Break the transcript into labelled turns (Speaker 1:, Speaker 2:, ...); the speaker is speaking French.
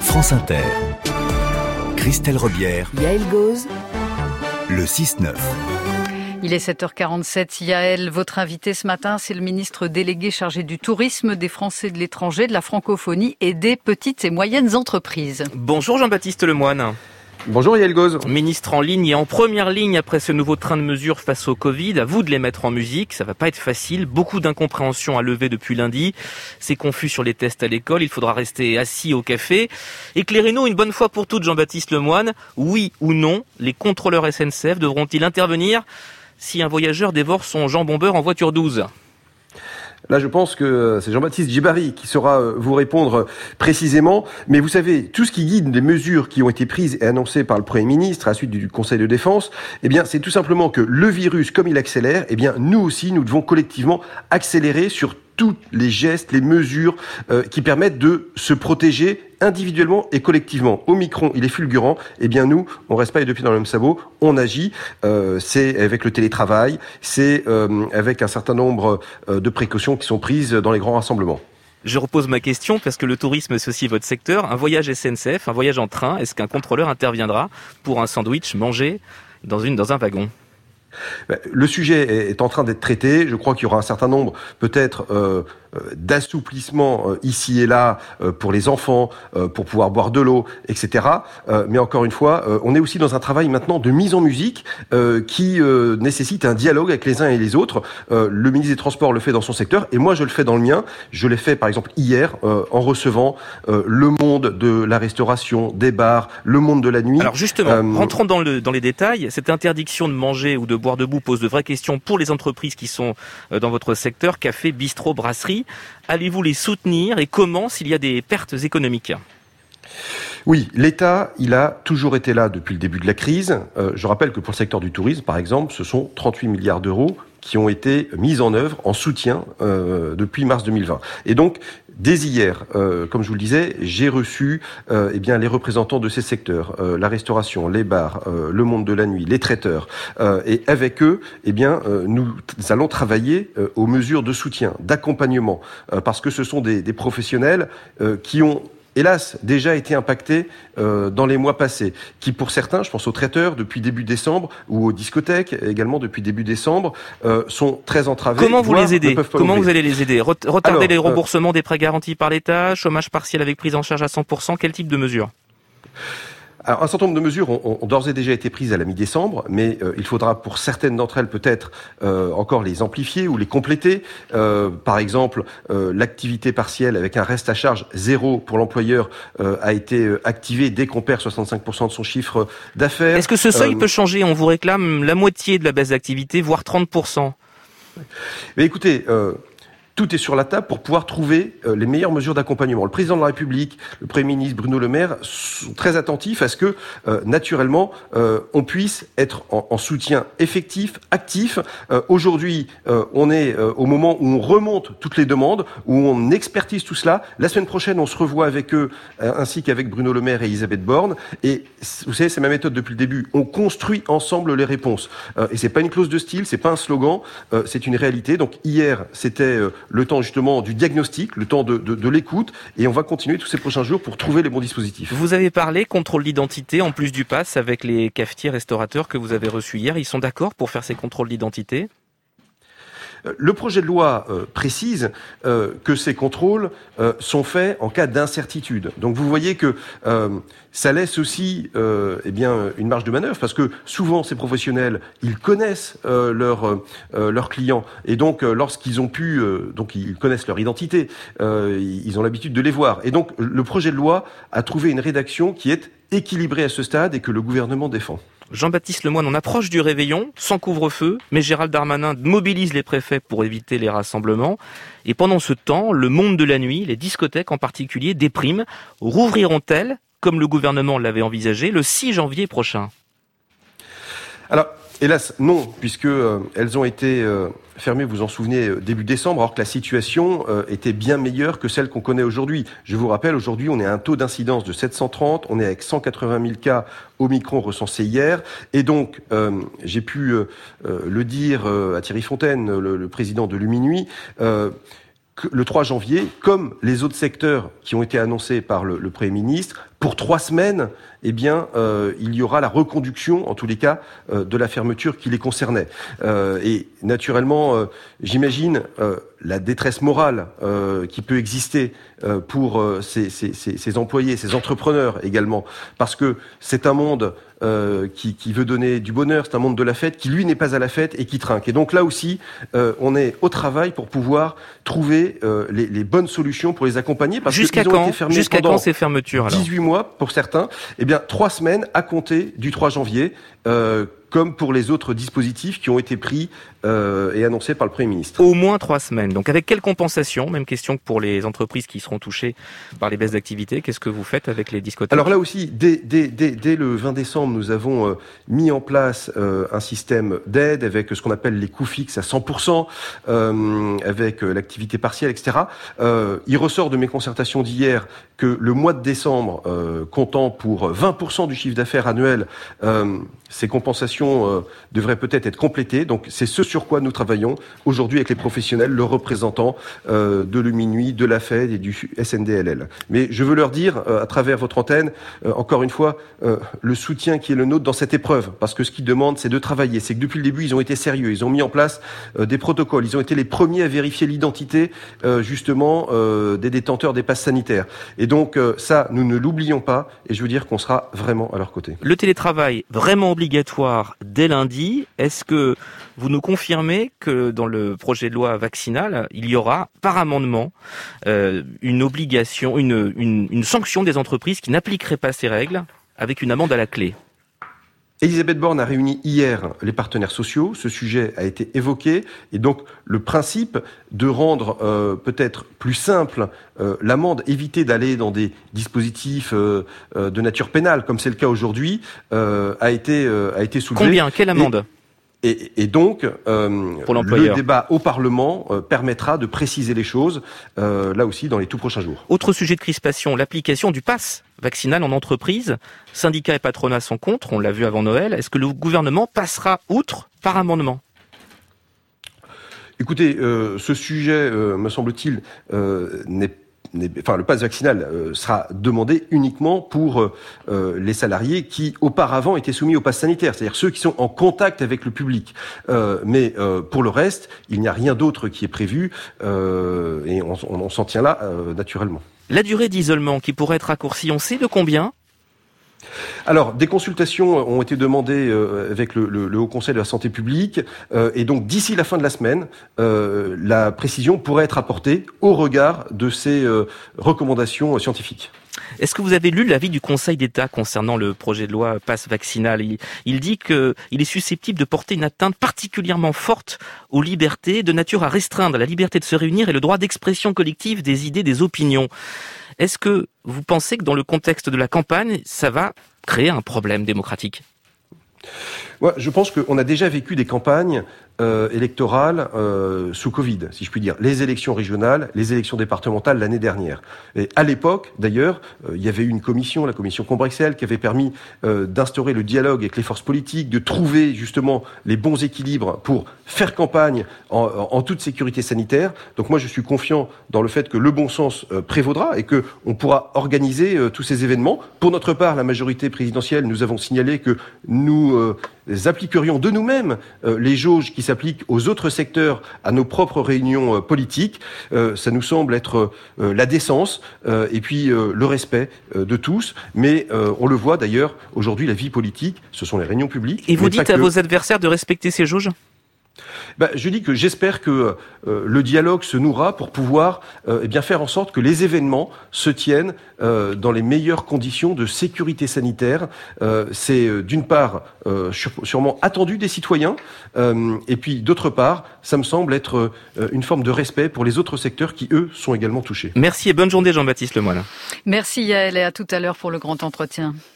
Speaker 1: France Inter. Christelle Rebière.
Speaker 2: Yael Gauze.
Speaker 1: Le 6-9.
Speaker 3: Il est 7h47. Yael, votre invité ce matin, c'est le ministre délégué chargé du tourisme, des Français de l'étranger, de la francophonie et des petites et moyennes entreprises.
Speaker 4: Bonjour Jean-Baptiste Lemoyne.
Speaker 5: Bonjour Yael Gauze.
Speaker 4: Ministre en ligne et en première ligne après ce nouveau train de mesures face au Covid. À vous de les mettre en musique. Ça va pas être facile. Beaucoup d'incompréhension à lever depuis lundi. C'est confus sur les tests à l'école. Il faudra rester assis au café. Éclairez-nous une bonne fois pour toutes, Jean-Baptiste Lemoyne. Oui ou non, les contrôleurs SNCF devront-ils intervenir si un voyageur dévore son jambon beurre en voiture 12 ?
Speaker 5: Là, je pense que c'est Jean-Baptiste Djibari qui saura vous répondre précisément. Mais vous savez, tout ce qui guide les mesures qui ont été prises et annoncées par le Premier ministre à la suite du Conseil de défense, eh bien, c'est tout simplement que le virus, comme il accélère, eh bien, nous aussi, nous devons collectivement accélérer sur tous les gestes, les mesures qui permettent de se protéger individuellement et collectivement. Omicron, il est fulgurant. Eh bien, nous, on reste pas les deux pieds dans le même sabot. On agit. C'est avec le télétravail. C'est avec un certain nombre de précautions qui sont prises dans les grands rassemblements.
Speaker 4: Je repose ma question parce que le tourisme, c'est aussi votre secteur. Un voyage SNCF, un voyage en train, est-ce qu'un contrôleur interviendra pour un sandwich mangé dans un wagon ?
Speaker 5: Le sujet est en train d'être traité. Je crois qu'il y aura un certain nombre, peut-être, d'assouplissements ici et là pour les enfants, pour pouvoir boire de l'eau, etc. Mais encore une fois, on est aussi dans un travail maintenant de mise en musique qui nécessite un dialogue avec les uns et les autres. Le ministre des Transports le fait dans son secteur et moi je le fais dans le mien. Je l'ai fait par exemple hier en recevant le monde de la restauration, des bars, le monde de la nuit.
Speaker 4: Alors justement, rentrons dans les détails. Cette interdiction de manger ou de boire debout pose de vraies questions pour les entreprises qui sont dans votre secteur, café, bistrot, brasserie. Allez-vous les soutenir et comment s'il y a des pertes économiques ?
Speaker 5: Oui, l'État, il a toujours été là depuis le début de la crise. Je rappelle que pour le secteur du tourisme, par exemple, ce sont 38 milliards d'euros qui ont été mis en œuvre en soutien depuis mars 2020. Et donc, dès hier, comme je vous le disais, j'ai reçu les représentants de ces secteurs, la restauration, les bars, le monde de la nuit, les traiteurs, et avec eux, nous allons travailler aux mesures de soutien, d'accompagnement, parce que ce sont des professionnels qui ont hélas, déjà été impactés dans les mois passés, qui pour certains, je pense aux traiteurs depuis début décembre, ou aux discothèques également depuis début décembre, sont très entravés.
Speaker 4: Comment vous les aidez ? Comment
Speaker 5: ouvrir.
Speaker 4: Vous allez les aider ? Retarder les remboursements des prêts garantis par l'État, chômage partiel avec prise en charge à 100%, quel type de mesures ?
Speaker 5: Alors, un certain nombre de mesures ont d'ores et déjà été prises à la mi-décembre, mais il faudra pour certaines d'entre elles peut-être encore les amplifier ou les compléter. Par exemple, l'activité partielle avec un reste à charge zéro pour l'employeur a été activée dès qu'on perd 65% de son chiffre d'affaires.
Speaker 4: Est-ce que ce seuil peut changer ? On vous réclame la moitié de la baisse d'activité, voire 30%.
Speaker 5: Mais écoutez... tout est sur la table pour pouvoir trouver les meilleures mesures d'accompagnement. Le président de la République, le Premier ministre Bruno Le Maire sont très attentifs à ce que, naturellement, on puisse être en soutien effectif, actif. Aujourd'hui, on est au moment où on remonte toutes les demandes, où on expertise tout cela. La semaine prochaine, on se revoit avec eux, ainsi qu'avec Bruno Le Maire et Elisabeth Borne. Et vous savez, c'est ma méthode depuis le début. On construit ensemble les réponses. Et c'est pas une clause de style, c'est pas un slogan, c'est une réalité. Donc hier, c'était le temps justement du diagnostic, le temps de l'écoute, et on va continuer tous ces prochains jours pour trouver les bons dispositifs.
Speaker 4: Vous avez parlé contrôle d'identité en plus du pass avec les cafetiers restaurateurs que vous avez reçus hier. Ils sont d'accord pour faire ces contrôles d'identité ?
Speaker 5: Le projet de loi précise que ces contrôles sont faits en cas d'incertitude. Donc vous voyez que ça laisse aussi une marge de manœuvre parce que souvent ces professionnels ils connaissent leurs clients et donc lorsqu'ils ont pu donc ils connaissent leur identité, ils ont l'habitude de les voir et donc le projet de loi a trouvé une rédaction qui est équilibrée à ce stade et que le gouvernement défend.
Speaker 4: Jean-Baptiste Lemoyne, on approche du réveillon, sans couvre-feu, mais Gérald Darmanin mobilise les préfets pour éviter les rassemblements. Et pendant ce temps, le monde de la nuit, les discothèques en particulier, dépriment. Rouvriront-elles, comme le gouvernement l'avait envisagé, le 6 janvier prochain ?
Speaker 5: Alors, hélas, non, puisque elles ont été fermées, vous vous en souvenez, début décembre, alors que la situation était bien meilleure que celle qu'on connaît aujourd'hui. Je vous rappelle, aujourd'hui, on est à un taux d'incidence de 730, on est avec 180 000 cas Omicron recensés hier, et donc, j'ai pu le dire à Thierry Fontaine, le président de l'UMINUI, le 3 janvier, comme les autres secteurs qui ont été annoncés par le Premier ministre, pour 3 semaines, il y aura la reconduction, en tous les cas, de la fermeture qui les concernait. Et naturellement, j'imagine la détresse morale qui peut exister pour ces employés, ces entrepreneurs également, parce que c'est un monde qui veut donner du bonheur, c'est un monde de la fête qui lui n'est pas à la fête et qui trinque. Et donc là aussi, on est au travail pour pouvoir trouver les bonnes solutions pour les accompagner, parce qu'ils ont été fermés pendant
Speaker 4: ces fermetures, alors
Speaker 5: 18 mois pour certains, 3 semaines à compter du 3 janvier, comme pour les autres dispositifs qui ont été pris et annoncés par le Premier ministre.
Speaker 4: Au moins 3 semaines. Donc avec quelle compensation? Même question que pour les entreprises qui seront touchées par les baisses d'activité. Qu'est-ce que vous faites avec les discothèques?
Speaker 5: Alors là aussi, dès le 20 décembre, nous avons mis en place un système d'aide avec ce qu'on appelle les coûts fixes à 100%, avec l'activité partielle, etc. Il ressort de mes concertations d'hier que le mois de décembre, comptant pour 20% du chiffre d'affaires annuel, ces compensations devraient peut-être être complétées. Donc c'est ce sur quoi nous travaillons aujourd'hui avec les professionnels, le représentant de l'Uminuit, de la FED et du SNDLL. Mais je veux leur dire, à travers votre antenne, encore une fois, le soutien qui est le nôtre dans cette épreuve. Parce que ce qu'ils demandent, c'est de travailler. C'est que depuis le début, ils ont été sérieux. Ils ont mis en place des protocoles. Ils ont été les premiers à vérifier l'identité, justement, des détenteurs des passes sanitaires. Et donc ça, nous ne l'oublions pas. Et je veux dire qu'on sera vraiment à leur côté.
Speaker 4: Le télétravail, vraiment obligatoire dès lundi. Est-ce que vous nous confirmez que dans le projet de loi vaccinal, il y aura par amendement une obligation, une sanction des entreprises qui n'appliqueraient pas ces règles, avec une amende à la clé?
Speaker 5: Elisabeth Borne a réuni hier les partenaires sociaux. Ce sujet a été évoqué. Et donc, le principe de rendre peut-être plus simple l'amende, éviter d'aller dans des dispositifs de nature pénale, comme c'est le cas aujourd'hui, a été soulevé.
Speaker 4: Combien? Quelle amende?
Speaker 5: Et donc, le débat au Parlement permettra de préciser les choses, là aussi, dans les tout prochains jours.
Speaker 4: Autre sujet de crispation, l'application du pass vaccinal en entreprise. Syndicats et patronat sont contre, on l'a vu avant Noël. Est-ce que le gouvernement passera outre par amendement?
Speaker 5: Écoutez, ce sujet, me semble-t-il, le pass vaccinal sera demandé uniquement pour les salariés qui auparavant étaient soumis au pass sanitaire, c'est-à-dire ceux qui sont en contact avec le public. Mais pour le reste, il n'y a rien d'autre qui est prévu et on s'en tient là naturellement.
Speaker 4: La durée d'isolement qui pourrait être raccourcie, on sait de combien?
Speaker 5: Alors, des consultations ont été demandées avec le Haut Conseil de la Santé publique, et donc d'ici la fin de la semaine, la précision pourrait être apportée au regard de ces recommandations scientifiques.
Speaker 4: Est-ce que vous avez lu l'avis du Conseil d'État concernant le projet de loi pass vaccinal? Il dit qu'il est susceptible de porter une atteinte particulièrement forte aux libertés, de nature à restreindre la liberté de se réunir et le droit d'expression collective des idées, des opinions. Est-ce que vous pensez que dans le contexte de la campagne, ça va créer un problème démocratique?
Speaker 5: Ouais, je pense qu'on a déjà vécu des campagnes électorales sous Covid, si je puis dire. Les élections régionales, les élections départementales l'année dernière. Et à l'époque, d'ailleurs, il y avait eu une commission, la commission Combrexel, qui avait permis d'instaurer le dialogue avec les forces politiques, de trouver justement les bons équilibres pour faire campagne en toute sécurité sanitaire. Donc moi, je suis confiant dans le fait que le bon sens prévaudra et que on pourra organiser tous ces événements. Pour notre part, la majorité présidentielle, nous avons signalé que nous appliquerions de nous-mêmes les jauges qui s'appliquent aux autres secteurs à nos propres réunions politiques. Ça nous semble être la décence et puis le respect de tous. Mais on le voit d'ailleurs, aujourd'hui, la vie politique, ce sont les réunions publiques.
Speaker 4: Et vous dites à vos adversaires de respecter ces jauges ?
Speaker 5: Je dis que j'espère que le dialogue se nourra pour pouvoir faire en sorte que les événements se tiennent dans les meilleures conditions de sécurité sanitaire. C'est d'une part sûrement attendu des citoyens et puis d'autre part, ça me semble être une forme de respect pour les autres secteurs qui, eux, sont également touchés.
Speaker 4: Merci et bonne journée Jean-Baptiste Lemoyne.
Speaker 3: Merci Yael et à tout à l'heure pour le grand entretien.